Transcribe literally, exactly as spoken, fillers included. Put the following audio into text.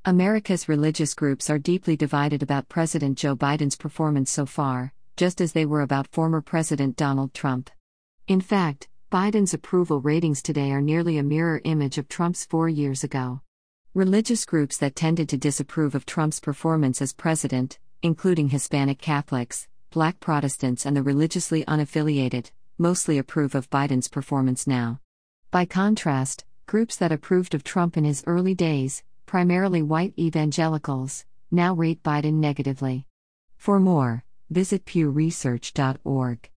America's religious groups are deeply divided about President Joe Biden's performance so far, just as they were about former President Donald Trump. In fact, Biden's approval ratings today are nearly a mirror image of Trump's four years ago. Religious groups that tended to disapprove of Trump's performance as president, including Hispanic Catholics, Black Protestants, and the religiously unaffiliated, mostly approve of Biden's performance now. By contrast, groups that approved of Trump in his early days, primarily white evangelicals, now rate Biden negatively. For more, visit pew research dot org.